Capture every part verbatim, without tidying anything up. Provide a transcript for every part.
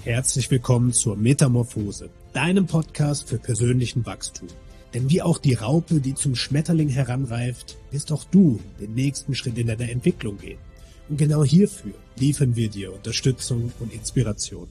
Herzlich willkommen zur Metamorphose, deinem Podcast für persönlichen Wachstum. Denn wie auch die Raupe, die zum Schmetterling heranreift, wirst auch du den nächsten Schritt in deiner Entwicklung gehen. Und genau hierfür liefern wir dir Unterstützung und Inspiration.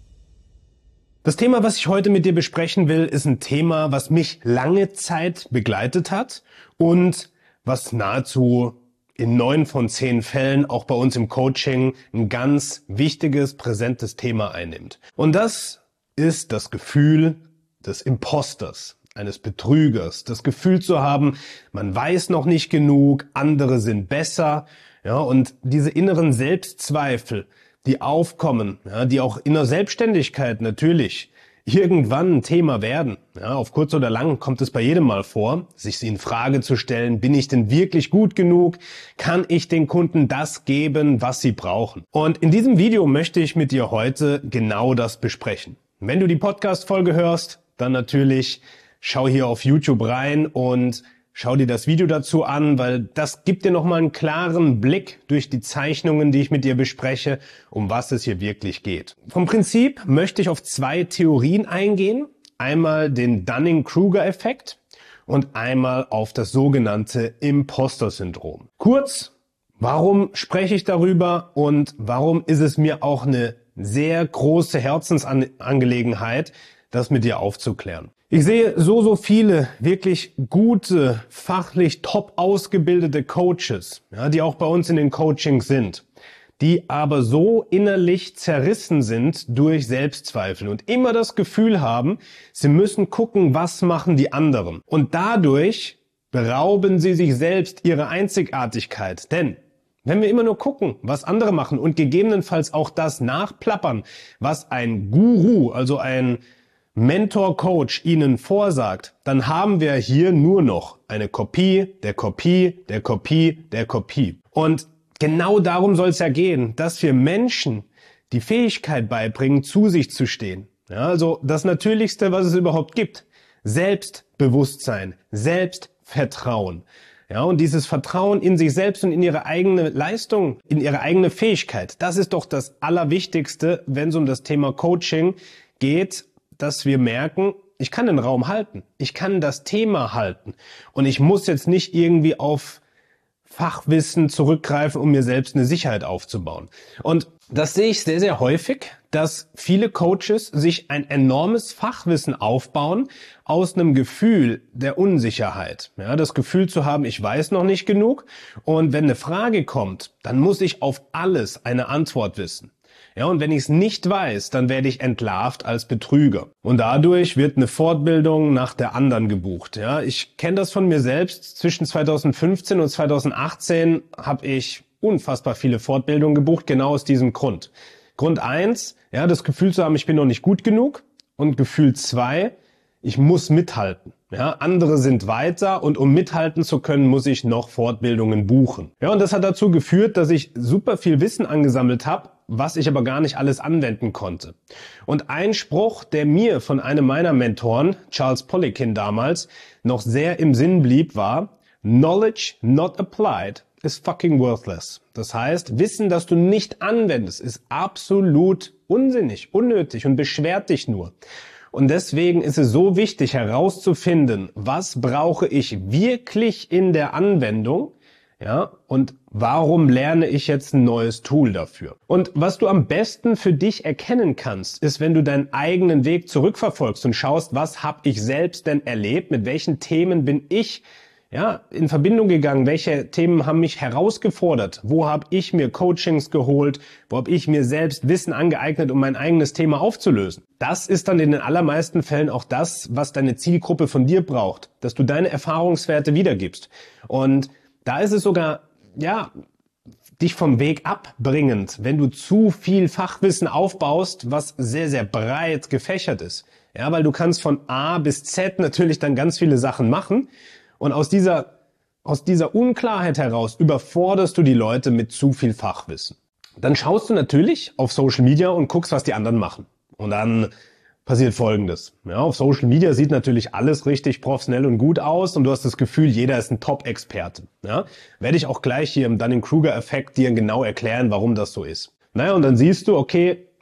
Das Thema, was ich heute mit dir besprechen will, ist ein Thema, was mich lange Zeit begleitet hat und was nahezu in neun von zehn Fällen auch bei uns im Coaching ein ganz wichtiges, präsentes Thema einnimmt. Und das ist das Gefühl des Imposters, eines Betrügers. Das Gefühl zu haben, man weiß noch nicht genug, andere sind besser. Ja, und diese inneren Selbstzweifel, die aufkommen, ja, die auch in der Selbstständigkeit natürlich irgendwann ein Thema werden. Ja, auf kurz oder lang kommt es bei jedem mal vor, sich in Frage zu stellen, bin ich denn wirklich gut genug? Kann ich den Kunden das geben, was sie brauchen? Und in diesem Video möchte ich mit dir heute genau das besprechen. Wenn du die Podcast-Folge hörst, dann natürlich schau hier auf YouTube rein und schau dir das Video dazu an, weil das gibt dir nochmal einen klaren Blick durch die Zeichnungen, die ich mit dir bespreche, um was es hier wirklich geht. Vom Prinzip möchte ich auf zwei Theorien eingehen. Einmal den Dunning-Kruger-Effekt und einmal auf das sogenannte Imposter-Syndrom. Kurz, warum spreche ich darüber und warum ist es mir auch eine sehr große Herzensangelegenheit, das mit dir aufzuklären? Ich sehe so, so viele wirklich gute, fachlich top ausgebildete Coaches, ja, die auch bei uns in den Coachings sind, die aber so innerlich zerrissen sind durch Selbstzweifel und immer das Gefühl haben, sie müssen gucken, was machen die anderen. Und dadurch berauben sie sich selbst ihrer Einzigartigkeit. Denn wenn wir immer nur gucken, was andere machen und gegebenenfalls auch das nachplappern, was ein Guru, also ein Mentor-Coach Ihnen vorsagt, dann haben wir hier nur noch eine Kopie, der Kopie, der Kopie, der Kopie. Und genau darum soll es ja gehen, dass wir Menschen die Fähigkeit beibringen, zu sich zu stehen. Ja, also das Natürlichste, was es überhaupt gibt. Selbstbewusstsein, Selbstvertrauen. Ja, und dieses Vertrauen in sich selbst und in ihre eigene Leistung, in ihre eigene Fähigkeit, das ist doch das Allerwichtigste, wenn es um das Thema Coaching geht, dass wir merken, ich kann den Raum halten, ich kann das Thema halten und ich muss jetzt nicht irgendwie auf Fachwissen zurückgreifen, um mir selbst eine Sicherheit aufzubauen. Und das sehe ich sehr, sehr häufig, dass viele Coaches sich ein enormes Fachwissen aufbauen aus einem Gefühl der Unsicherheit. Ja, das Gefühl zu haben, ich weiß noch nicht genug und wenn eine Frage kommt, dann muss ich auf alles eine Antwort wissen. Ja, und wenn ich es nicht weiß, dann werde ich entlarvt als Betrüger. Und dadurch wird eine Fortbildung nach der anderen gebucht. Ja, ich kenne das von mir selbst. Zwischen zweitausendfünfzehn und zweitausendachtzehn habe ich unfassbar viele Fortbildungen gebucht, genau aus diesem Grund. Grund eins, ja, das Gefühl zu haben, ich bin noch nicht gut genug. Und Gefühl zwei, ich muss mithalten. Ja, andere sind weiter und um mithalten zu können, muss ich noch Fortbildungen buchen. Ja, und das hat dazu geführt, dass ich super viel Wissen angesammelt habe, was ich aber gar nicht alles anwenden konnte. Und ein Spruch, der mir von einem meiner Mentoren, Charles Poliquin damals, noch sehr im Sinn blieb, war: Knowledge not applied is fucking worthless. Das heißt, Wissen, das du nicht anwendest, ist absolut unsinnig, unnötig und beschwert dich nur. Und deswegen ist es so wichtig herauszufinden, was brauche ich wirklich in der Anwendung, ja, und warum lerne ich jetzt ein neues Tool dafür? Und was du am besten für dich erkennen kannst, ist, wenn du deinen eigenen Weg zurückverfolgst und schaust, was habe ich selbst denn erlebt, mit welchen Themen bin ich ja in Verbindung gegangen, welche Themen haben mich herausgefordert, wo habe ich mir Coachings geholt, wo habe ich mir selbst Wissen angeeignet, um mein eigenes Thema aufzulösen. Das ist dann in den allermeisten Fällen auch das, was deine Zielgruppe von dir braucht, dass du deine Erfahrungswerte wiedergibst. Und da ist es sogar, ja, dich vom Weg abbringend, wenn du zu viel Fachwissen aufbaust, was sehr, sehr breit gefächert ist. Ja, weil du kannst von A bis Z natürlich dann ganz viele Sachen machen und aus dieser, aus dieser Unklarheit heraus überforderst du die Leute mit zu viel Fachwissen. Dann schaust du natürlich auf Social Media und guckst, was die anderen machen. Und dann passiert Folgendes. Ja, auf Social Media sieht natürlich alles richtig professionell und gut aus und du hast das Gefühl, jeder ist ein Top-Experte. Ja, werde ich auch gleich hier im Dunning-Kruger-Effekt dir genau erklären, warum das so ist. Naja, und dann siehst du, okay,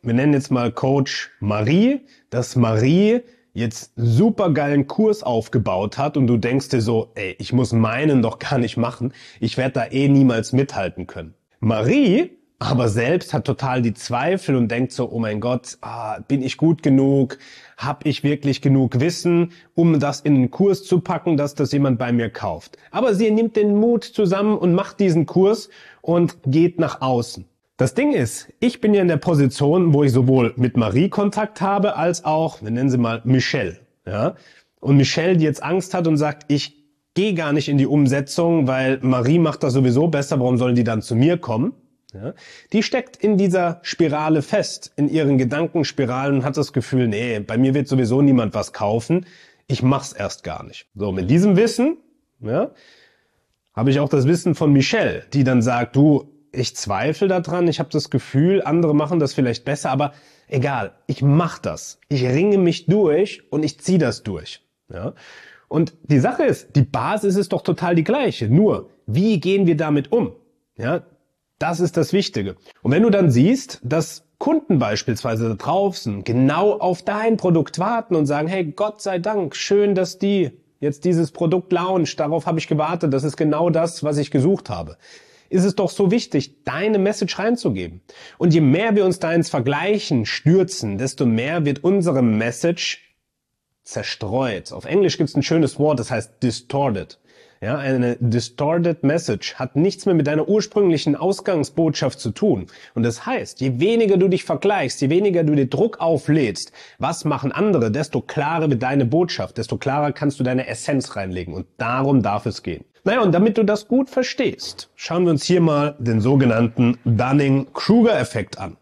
wir nennen jetzt mal Coach Marie, dass Marie jetzt super geilen Kurs aufgebaut hat und du denkst dir so, ey, ich muss meinen doch gar nicht machen, ich werde da eh niemals mithalten können. Marie aber selbst hat total die Zweifel und denkt so, oh mein Gott, ah, bin ich gut genug? Hab ich wirklich genug Wissen, um das in einen Kurs zu packen, dass das jemand bei mir kauft? Aber sie nimmt den Mut zusammen und macht diesen Kurs und geht nach außen. Das Ding ist, ich bin ja in der Position, wo ich sowohl mit Marie Kontakt habe, als auch, wir nennen sie mal Michelle. Ja? Und Michelle, die jetzt Angst hat und sagt, ich gehe gar nicht in die Umsetzung, weil Marie macht das sowieso besser, warum sollen die dann zu mir kommen? Ja, die steckt in dieser Spirale fest, in ihren Gedankenspiralen und hat das Gefühl, nee, bei mir wird sowieso niemand was kaufen, ich mach's erst gar nicht. So, mit diesem Wissen, ja, habe ich auch das Wissen von Michelle, die dann sagt, du, ich zweifle daran, ich habe das Gefühl, andere machen das vielleicht besser, aber egal, ich mach das. Ich ringe mich durch und ich ziehe das durch. Ja. Und die Sache ist, die Basis ist doch total die gleiche, nur wie gehen wir damit um? Ja. Das ist das Wichtige. Und wenn du dann siehst, dass Kunden beispielsweise da draußen genau auf dein Produkt warten und sagen, hey, Gott sei Dank, schön, dass die jetzt dieses Produkt launcht, darauf habe ich gewartet, das ist genau das, was ich gesucht habe, ist es doch so wichtig, deine Message reinzugeben. Und je mehr wir uns da ins Vergleichen stürzen, desto mehr wird unsere Message zerstreut. Auf Englisch gibt es ein schönes Wort, das heißt distorted. Ja, eine distorted message hat nichts mehr mit deiner ursprünglichen Ausgangsbotschaft zu tun. Und das heißt, je weniger du dich vergleichst, je weniger du dir Druck auflädst, was machen andere, desto klarer wird deine Botschaft, desto klarer kannst du deine Essenz reinlegen. Und darum darf es gehen. Naja, und damit du das gut verstehst, schauen wir uns hier mal den sogenannten Dunning-Kruger-Effekt an.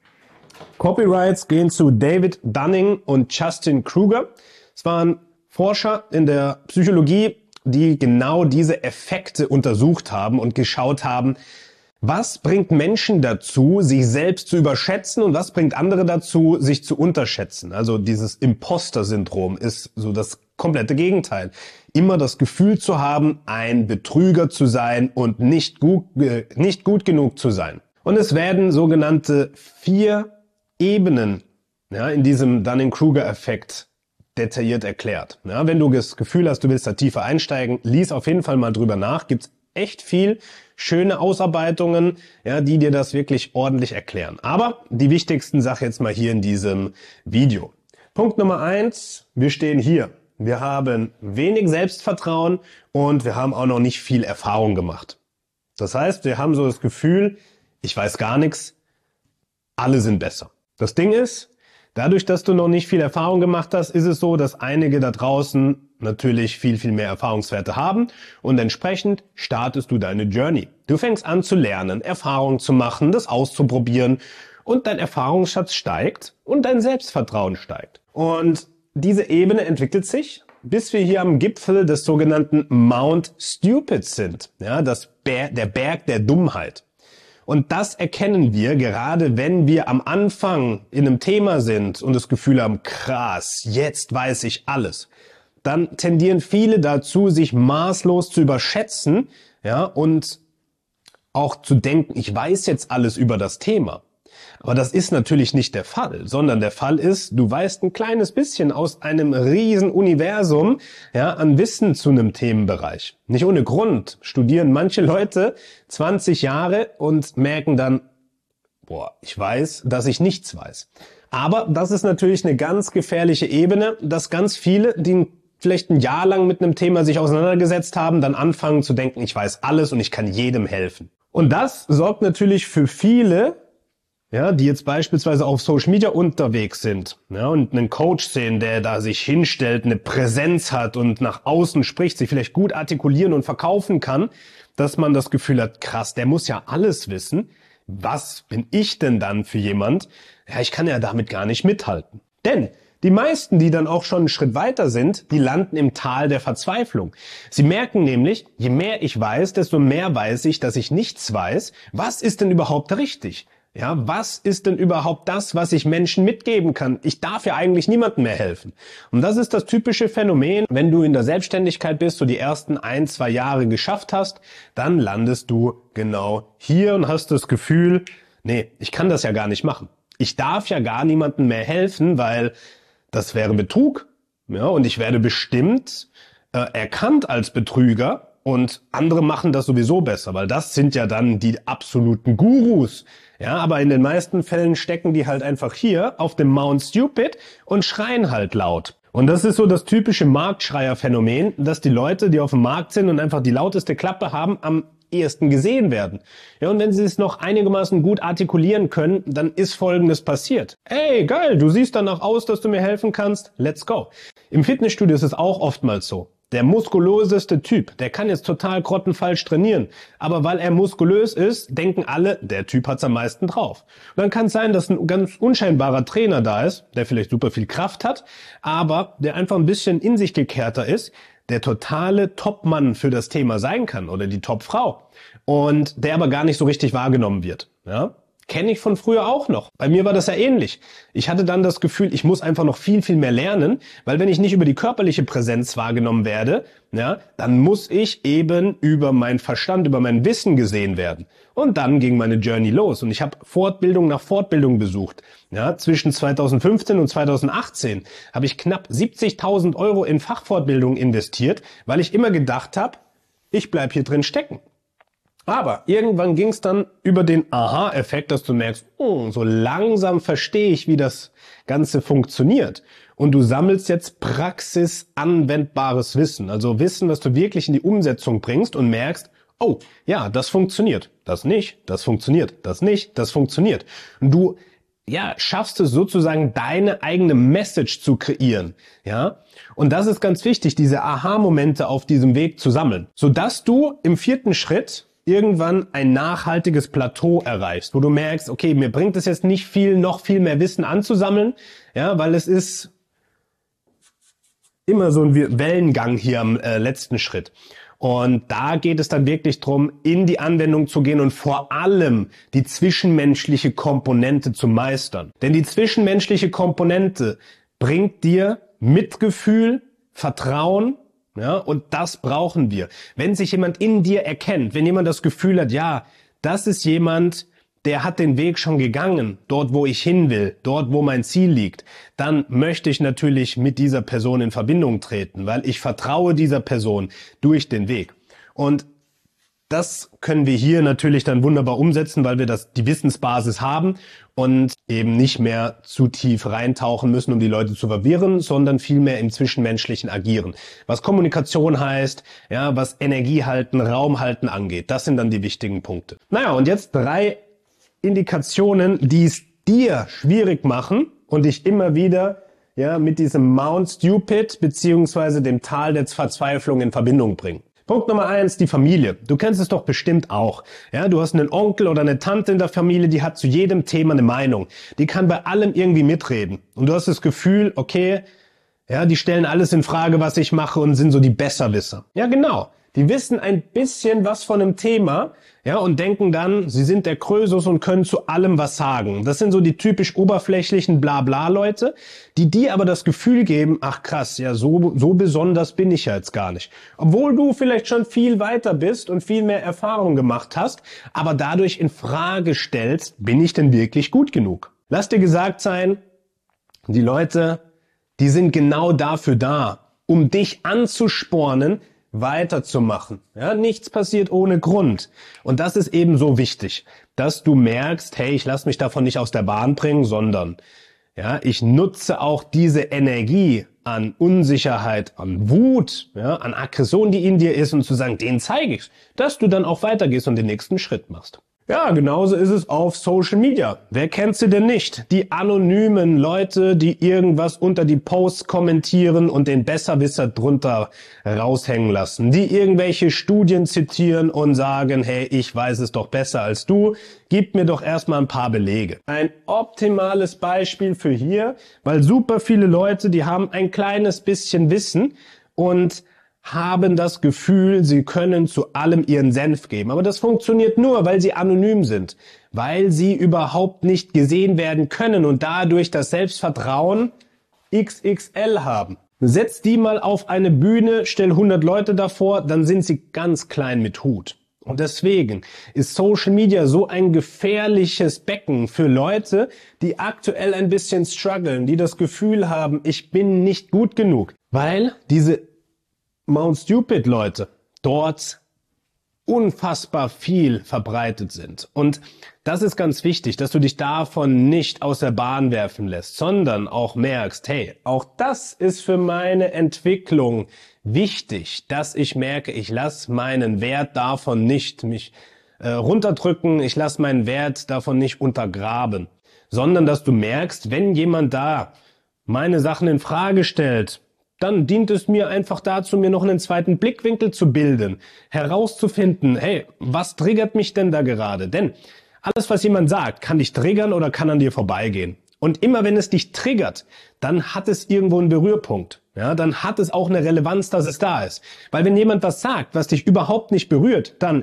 Copyrights gehen zu David Dunning und Justin Kruger. Es waren Forscher in der Psychologie, die genau diese Effekte untersucht haben und geschaut haben, was bringt Menschen dazu, sich selbst zu überschätzen und was bringt andere dazu, sich zu unterschätzen. Also dieses Imposter-Syndrom ist so das komplette Gegenteil. Immer das Gefühl zu haben, ein Betrüger zu sein und nicht gut, äh, nicht gut genug zu sein. Und es werden sogenannte vier Ebenen, ja, in diesem Dunning-Kruger-Effekt detailliert erklärt. Ja, wenn du das Gefühl hast, du willst da tiefer einsteigen, lies auf jeden Fall mal drüber nach. Gibt's echt viel schöne Ausarbeitungen, ja, die dir das wirklich ordentlich erklären. Aber die wichtigsten Sachen jetzt mal hier in diesem Video. Punkt Nummer eins, wir stehen hier. Wir haben wenig Selbstvertrauen und wir haben auch noch nicht viel Erfahrung gemacht. Das heißt, wir haben so das Gefühl, ich weiß gar nichts, alle sind besser. Das Ding ist, dadurch, dass du noch nicht viel Erfahrung gemacht hast, ist es so, dass einige da draußen natürlich viel, viel mehr Erfahrungswerte haben und entsprechend startest du deine Journey. Du fängst an zu lernen, Erfahrungen zu machen, das auszuprobieren und dein Erfahrungsschatz steigt und dein Selbstvertrauen steigt. Und diese Ebene entwickelt sich, bis wir hier am Gipfel des sogenannten Mount Stupid sind, ja, das Ber- der Berg der Dummheit. Und das erkennen wir, gerade wenn wir am Anfang in einem Thema sind und das Gefühl haben, krass, jetzt weiß ich alles. Dann tendieren viele dazu, sich maßlos zu überschätzen, ja, und auch zu denken, ich weiß jetzt alles über das Thema. Aber das ist natürlich nicht der Fall, sondern der Fall ist, du weißt ein kleines bisschen aus einem riesen Universum, ja, an Wissen zu einem Themenbereich. Nicht ohne Grund studieren manche Leute zwanzig Jahre und merken dann, boah, ich weiß, dass ich nichts weiß. Aber das ist natürlich eine ganz gefährliche Ebene, dass ganz viele, die vielleicht ein Jahr lang mit einem Thema sich auseinandergesetzt haben, dann anfangen zu denken, ich weiß alles und ich kann jedem helfen. Und das sorgt natürlich für viele, ja, die jetzt beispielsweise auf Social Media unterwegs sind, ja, und einen Coach sehen, der da sich hinstellt, eine Präsenz hat und nach außen spricht, sich vielleicht gut artikulieren und verkaufen kann, dass man das Gefühl hat, krass, der muss ja alles wissen. Was bin ich denn dann für jemand? Ja, ich kann ja damit gar nicht mithalten. Denn die meisten, die dann auch schon einen Schritt weiter sind, die landen im Tal der Verzweiflung. Sie merken nämlich, je mehr ich weiß, desto mehr weiß ich, dass ich nichts weiß. Was ist denn überhaupt richtig? Ja, was ist denn überhaupt das, was ich Menschen mitgeben kann? Ich darf ja eigentlich niemandem mehr helfen. Und das ist das typische Phänomen, wenn du in der Selbstständigkeit bist, so die ersten ein, zwei Jahre geschafft hast, dann landest du genau hier und hast das Gefühl, nee, ich kann das ja gar nicht machen. Ich darf ja gar niemandem mehr helfen, weil das wäre Betrug. Ja, und ich werde bestimmt äh, erkannt als Betrüger und andere machen das sowieso besser, weil das sind ja dann die absoluten Gurus. Ja, aber in den meisten Fällen stecken die halt einfach hier auf dem Mount Stupid und schreien halt laut. Und das ist so das typische Marktschreier-Phänomen, dass die Leute, die auf dem Markt sind und einfach die lauteste Klappe haben, am ehesten gesehen werden. Ja, und wenn sie es noch einigermaßen gut artikulieren können, dann ist Folgendes passiert. Ey, geil, du siehst danach aus, dass du mir helfen kannst. Let's go. Im Fitnessstudio ist es auch oftmals so. Der muskulöseste Typ, der kann jetzt total grottenfalsch trainieren. Aber weil er muskulös ist, denken alle, der Typ hat's am meisten drauf. Und dann kann es sein, dass ein ganz unscheinbarer Trainer da ist, der vielleicht super viel Kraft hat, aber der einfach ein bisschen in sich gekehrter ist, der totale Topmann für das Thema sein kann oder die Topfrau. Und der aber gar nicht so richtig wahrgenommen wird. Ja? Kenne ich von früher auch noch. Bei mir war das ja ähnlich. Ich hatte dann das Gefühl, ich muss einfach noch viel, viel mehr lernen, weil wenn ich nicht über die körperliche Präsenz wahrgenommen werde, ja, dann muss ich eben über meinen Verstand, über mein Wissen gesehen werden. Und dann ging meine Journey los und ich habe Fortbildung nach Fortbildung besucht. Ja, zwischen zweitausendfünfzehn und zweitausendachtzehn habe ich knapp siebzigtausend Euro in Fachfortbildung investiert, weil ich immer gedacht habe, ich bleib hier drin stecken. Aber irgendwann ging es dann über den Aha-Effekt, dass du merkst, oh, so langsam verstehe ich, wie das Ganze funktioniert. Und du sammelst jetzt praxisanwendbares Wissen, also Wissen, was du wirklich in die Umsetzung bringst und merkst, oh, ja, das funktioniert, das nicht, das funktioniert, das nicht, das funktioniert. Und du ja, schaffst es sozusagen, deine eigene Message zu kreieren, ja. Und das ist ganz wichtig, diese Aha-Momente auf diesem Weg zu sammeln, sodass du im vierten Schritt irgendwann ein nachhaltiges Plateau erreichst, wo du merkst, okay, mir bringt es jetzt nicht viel, noch viel mehr Wissen anzusammeln, ja, weil es ist immer so ein Wellengang hier am äh, letzten Schritt. Und da geht es dann wirklich drum, in die Anwendung zu gehen und vor allem die zwischenmenschliche Komponente zu meistern. Denn die zwischenmenschliche Komponente bringt dir Mitgefühl, Vertrauen, ja, und das brauchen wir. Wenn sich jemand in dir erkennt, wenn jemand das Gefühl hat, ja, das ist jemand, der hat den Weg schon gegangen, dort wo ich hin will, dort wo mein Ziel liegt, dann möchte ich natürlich mit dieser Person in Verbindung treten, weil ich vertraue dieser Person durch den Weg. Und das können wir hier natürlich dann wunderbar umsetzen, weil wir das die Wissensbasis haben und eben nicht mehr zu tief reintauchen müssen, um die Leute zu verwirren, sondern vielmehr im Zwischenmenschlichen agieren. Was Kommunikation heißt, ja, was Energie halten, Raum halten angeht, das sind dann die wichtigen Punkte. Naja, und jetzt drei Indikationen, die es dir schwierig machen und dich immer wieder ja mit diesem Mount Stupid beziehungsweise dem Tal der Verzweiflung in Verbindung bringen. Punkt Nummer eins, die Familie. Du kennst es doch bestimmt auch. Ja, du hast einen Onkel oder eine Tante in der Familie, die hat zu jedem Thema eine Meinung. Die kann bei allem irgendwie mitreden. Und du hast das Gefühl, okay, ja, die stellen alles in Frage, was ich mache und sind so die Besserwisser. Ja, genau. Die wissen ein bisschen was von einem Thema, ja, und denken dann, sie sind der Krösus und können zu allem was sagen. Das sind so die typisch oberflächlichen Blabla-Leute, die dir aber das Gefühl geben, ach krass, ja, so, so besonders bin ich ja jetzt gar nicht. Obwohl du vielleicht schon viel weiter bist und viel mehr Erfahrung gemacht hast, aber dadurch in Frage stellst, bin ich denn wirklich gut genug? Lass dir gesagt sein, die Leute, die sind genau dafür da, um dich anzuspornen, weiterzumachen. Ja, nichts passiert ohne Grund. Und das ist eben so wichtig, dass du merkst, hey, ich lasse mich davon nicht aus der Bahn bringen, sondern ja, ich nutze auch diese Energie an Unsicherheit, an Wut, ja, an Aggression, die in dir ist, und zu sagen, den zeige ich, dass du dann auch weitergehst und den nächsten Schritt machst. Ja, genauso ist es auf Social Media. Wer kennt sie denn nicht? Die anonymen Leute, die irgendwas unter die Posts kommentieren und den Besserwisser drunter raushängen lassen. Die irgendwelche Studien zitieren und sagen, hey, ich weiß es doch besser als du. Gib mir doch erstmal ein paar Belege. Ein optimales Beispiel für hier, weil super viele Leute, die haben ein kleines bisschen Wissen und haben das Gefühl, sie können zu allem ihren Senf geben. Aber das funktioniert nur, weil sie anonym sind, weil sie überhaupt nicht gesehen werden können und dadurch das Selbstvertrauen X X L haben. Setz die mal auf eine Bühne, stell hundert Leute davor, dann sind sie ganz klein mit Hut. Und deswegen ist Social Media so ein gefährliches Becken für Leute, die aktuell ein bisschen strugglen, die das Gefühl haben, ich bin nicht gut genug, weil diese Mount Stupid Leute dort unfassbar viel verbreitet sind. Und das ist ganz wichtig, dass du dich davon nicht aus der Bahn werfen lässt, sondern auch merkst, hey, auch das ist für meine Entwicklung wichtig, dass ich merke, ich lasse meinen Wert davon nicht mich äh, runterdrücken, ich lasse meinen Wert davon nicht untergraben, sondern dass du merkst, wenn jemand da meine Sachen in Frage stellt, dann dient es mir einfach dazu, mir noch einen zweiten Blickwinkel zu bilden, herauszufinden, hey, was triggert mich denn da gerade? Denn alles, was jemand sagt, kann dich triggern oder kann an dir vorbeigehen. Und immer wenn es dich triggert, dann hat es irgendwo einen Berührpunkt. Ja, dann hat es auch eine Relevanz, dass es da ist. Weil wenn jemand was sagt, was dich überhaupt nicht berührt, dann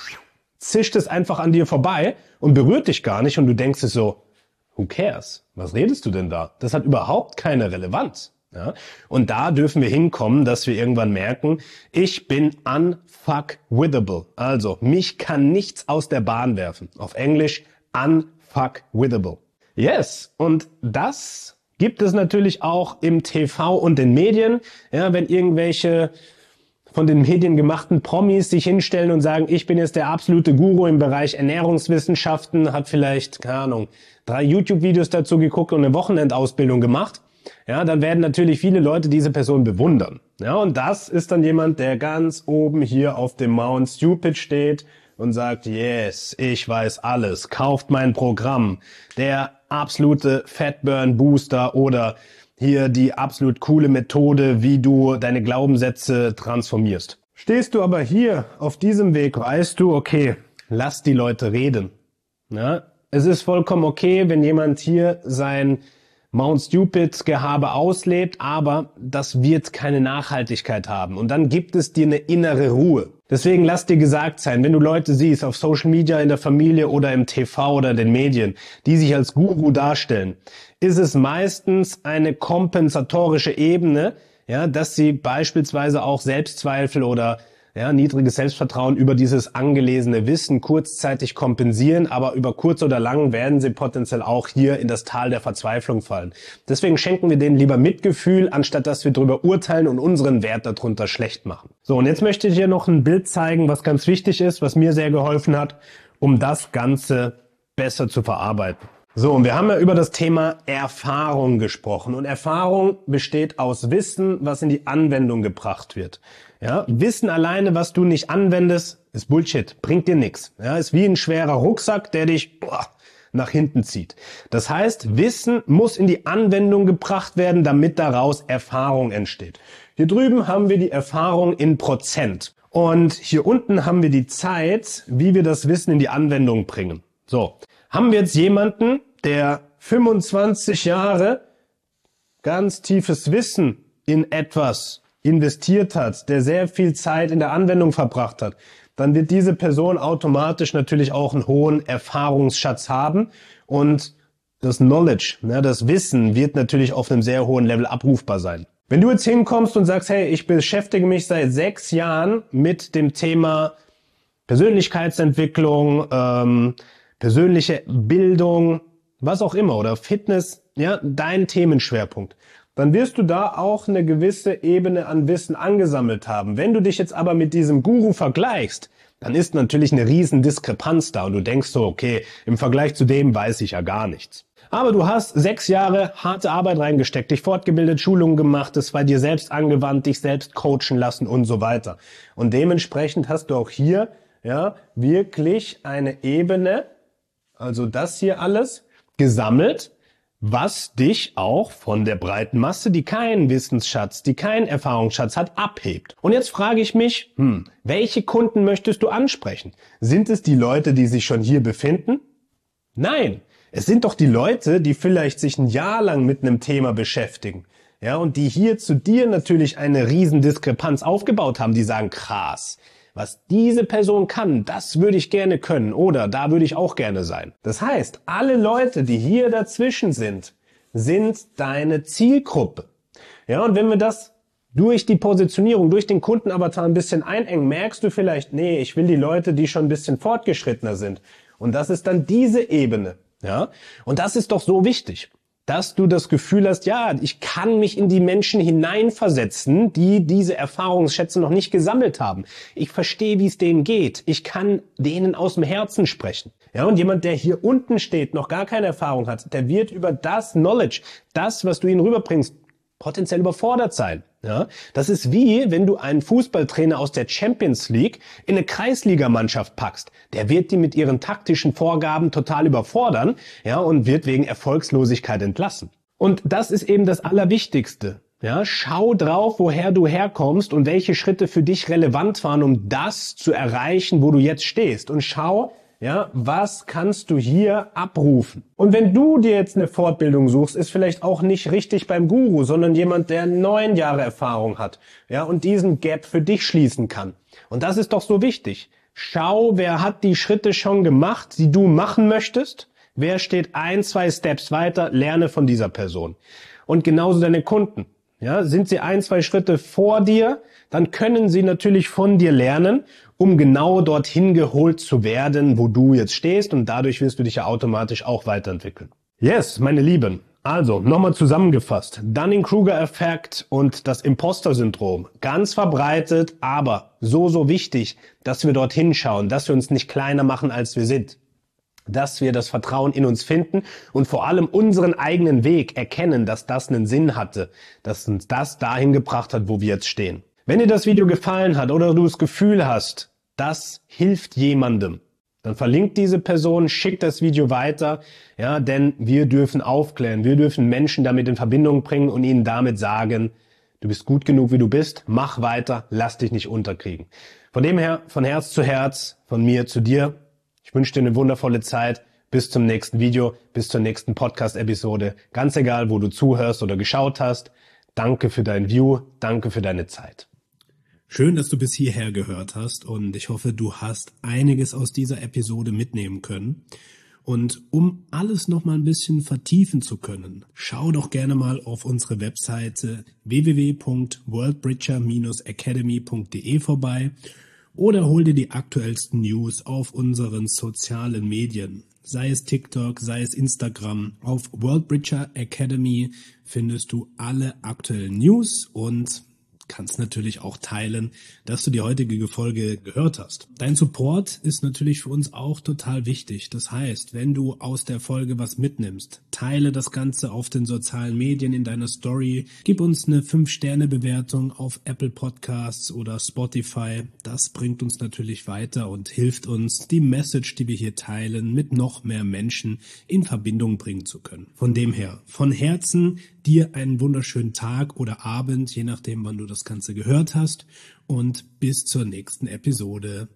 zischt es einfach an dir vorbei und berührt dich gar nicht und du denkst es so, who cares? Was redest du denn da? Das hat überhaupt keine Relevanz. Ja? Und da dürfen wir hinkommen, dass wir irgendwann merken, ich bin unfuckwithable. Also, mich kann nichts aus der Bahn werfen. Auf Englisch unfuckwithable. Yes, und das gibt es natürlich auch im T V und den Medien. Ja, wenn irgendwelche von den Medien gemachten Promis sich hinstellen und sagen, ich bin jetzt der absolute Guru im Bereich Ernährungswissenschaften, hat vielleicht, keine Ahnung, drei YouTube-Videos dazu geguckt und eine Wochenendausbildung gemacht. Ja, dann werden natürlich viele Leute diese Person bewundern. Ja, und das ist dann jemand, der ganz oben hier auf dem Mount Stupid steht und sagt, yes, ich weiß alles, kauft mein Programm, der absolute Fatburn Booster oder hier die absolut coole Methode, wie du deine Glaubenssätze transformierst. Stehst du aber hier auf diesem Weg, weißt du, okay, lass die Leute reden. Ja, es ist vollkommen okay, wenn jemand hier sein Mount Stupid Gehabe auslebt, aber das wird keine Nachhaltigkeit haben. Und dann gibt es dir eine innere Ruhe. Deswegen lass dir gesagt sein, wenn du Leute siehst auf Social Media, in der Familie oder im T V oder den Medien, die sich als Guru darstellen, ist es meistens eine kompensatorische Ebene, ja, dass sie beispielsweise auch Selbstzweifel oder ja, niedriges Selbstvertrauen über dieses angelesene Wissen kurzzeitig kompensieren, aber über kurz oder lang werden sie potenziell auch hier in das Tal der Verzweiflung fallen. Deswegen schenken wir denen lieber Mitgefühl, anstatt dass wir darüber urteilen und unseren Wert darunter schlecht machen. So, und jetzt möchte ich dir noch ein Bild zeigen, was ganz wichtig ist, was mir sehr geholfen hat, um das Ganze besser zu verarbeiten. So, und wir haben ja über das Thema Erfahrung gesprochen. Und Erfahrung besteht aus Wissen, was in die Anwendung gebracht wird. Ja, Wissen alleine, was du nicht anwendest, ist Bullshit, bringt dir nichts. Ja, ist wie ein schwerer Rucksack, der dich boah, nach hinten zieht. Das heißt, Wissen muss in die Anwendung gebracht werden, damit daraus Erfahrung entsteht. Hier drüben haben wir die Erfahrung in Prozent. Und hier unten haben wir die Zeit, wie wir das Wissen in die Anwendung bringen. So, haben wir jetzt jemanden, der fünfundzwanzig Jahre ganz tiefes Wissen in etwas investiert hat, der sehr viel Zeit in der Anwendung verbracht hat, dann wird diese Person automatisch natürlich auch einen hohen Erfahrungsschatz haben und das Knowledge, ne, das Wissen wird natürlich auf einem sehr hohen Level abrufbar sein. Wenn du jetzt hinkommst und sagst, hey, ich beschäftige mich seit sechs Jahren mit dem Thema Persönlichkeitsentwicklung, ähm, persönliche Bildung, was auch immer, oder Fitness, ja, dein Themenschwerpunkt, dann wirst du da auch eine gewisse Ebene an Wissen angesammelt haben. Wenn du dich jetzt aber mit diesem Guru vergleichst, dann ist natürlich eine riesen Diskrepanz da und du denkst so, okay, im Vergleich zu dem weiß ich ja gar nichts. Aber du hast sechs Jahre harte Arbeit reingesteckt, dich fortgebildet, Schulungen gemacht, es bei dir selbst angewandt, dich selbst coachen lassen und so weiter. Und dementsprechend hast du auch hier ja wirklich eine Ebene, also das hier alles, gesammelt, was dich auch von der breiten Masse, die keinen Wissensschatz, die keinen Erfahrungsschatz hat, abhebt. Und jetzt frage ich mich, hm, welche Kunden möchtest du ansprechen? Sind es die Leute, die sich schon hier befinden? Nein, es sind doch die Leute, die vielleicht sich ein Jahr lang mit einem Thema beschäftigen. Ja, und die hier zu dir natürlich eine riesen Diskrepanz aufgebaut haben, die sagen, krass, was diese Person kann, das würde ich gerne können oder da würde ich auch gerne sein. Das heißt, alle Leute, die hier dazwischen sind, sind deine Zielgruppe. Ja, und wenn wir das durch die Positionierung, durch den Kundenavatar ein bisschen einengen, merkst du vielleicht, nee, ich will die Leute, die schon ein bisschen fortgeschrittener sind. Und das ist dann diese Ebene. Ja? Und das ist doch so wichtig, dass du das Gefühl hast, ja, ich kann mich in die Menschen hineinversetzen, die diese Erfahrungsschätze noch nicht gesammelt haben. Ich verstehe, wie es denen geht. Ich kann denen aus dem Herzen sprechen. Ja, und jemand, der hier unten steht, noch gar keine Erfahrung hat, der wird über das Knowledge, das, was du ihnen rüberbringst, potenziell überfordert sein. Ja, das ist wie, wenn du einen Fußballtrainer aus der Champions League in eine Kreisligamannschaft packst. Der wird die mit ihren taktischen Vorgaben total überfordern, ja, und wird wegen Erfolgslosigkeit entlassen. Und das ist eben das Allerwichtigste. Ja, schau drauf, woher du herkommst und welche Schritte für dich relevant waren, um das zu erreichen, wo du jetzt stehst. Und schau, ja, was kannst du hier abrufen? Und wenn du dir jetzt eine Fortbildung suchst, ist vielleicht auch nicht richtig beim Guru, sondern jemand, der neun Jahre Erfahrung hat, ja, und diesen Gap für dich schließen kann. Und das ist doch so wichtig. Schau, wer hat die Schritte schon gemacht, die du machen möchtest? Wer steht ein, zwei Steps weiter? Lerne von dieser Person. Und genauso deine Kunden. Ja, sind sie ein, zwei Schritte vor dir, dann können sie natürlich von dir lernen, um genau dorthin geholt zu werden, wo du jetzt stehst, und dadurch wirst du dich ja automatisch auch weiterentwickeln. Yes, meine Lieben, also nochmal zusammengefasst. Dunning-Kruger-Effekt und das Imposter-Syndrom. Ganz verbreitet, aber so, so wichtig, dass wir dorthin schauen, dass wir uns nicht kleiner machen, als wir sind. Dass wir das Vertrauen in uns finden und vor allem unseren eigenen Weg erkennen, dass das einen Sinn hatte, dass uns das dahin gebracht hat, wo wir jetzt stehen. Wenn dir das Video gefallen hat oder du das Gefühl hast, das hilft jemandem, dann verlinkt diese Person, schickt das Video weiter, ja, denn wir dürfen aufklären, wir dürfen Menschen damit in Verbindung bringen und ihnen damit sagen, du bist gut genug, wie du bist, mach weiter, lass dich nicht unterkriegen. Von dem her, von Herz zu Herz, von mir zu dir, ich wünsche dir eine wundervolle Zeit. Bis zum nächsten Video, bis zur nächsten Podcast-Episode. Ganz egal, wo du zuhörst oder geschaut hast. Danke für dein View, danke für deine Zeit. Schön, dass du bis hierher gehört hast, und ich hoffe, du hast einiges aus dieser Episode mitnehmen können. Und um alles noch mal ein bisschen vertiefen zu können, schau doch gerne mal auf unsere Webseite w w w punkt worldbridger Bindestrich academy punkt d e vorbei. Oder hol dir die aktuellsten News auf unseren sozialen Medien, sei es TikTok, sei es Instagram. Auf Worldbridger Academy findest du alle aktuellen News und kannst natürlich auch teilen, dass du die heutige Folge gehört hast. Dein Support ist natürlich für uns auch total wichtig. Das heißt, wenn du aus der Folge was mitnimmst, teile das Ganze auf den sozialen Medien in deiner Story, gib uns eine fünf Sterne Bewertung auf Apple Podcasts oder Spotify. Das bringt uns natürlich weiter und hilft uns, die Message, die wir hier teilen, mit noch mehr Menschen in Verbindung bringen zu können. Von dem her, von Herzen dir einen wunderschönen Tag oder Abend, je nachdem, wann du das Ganze gehört hast, und bis zur nächsten Episode.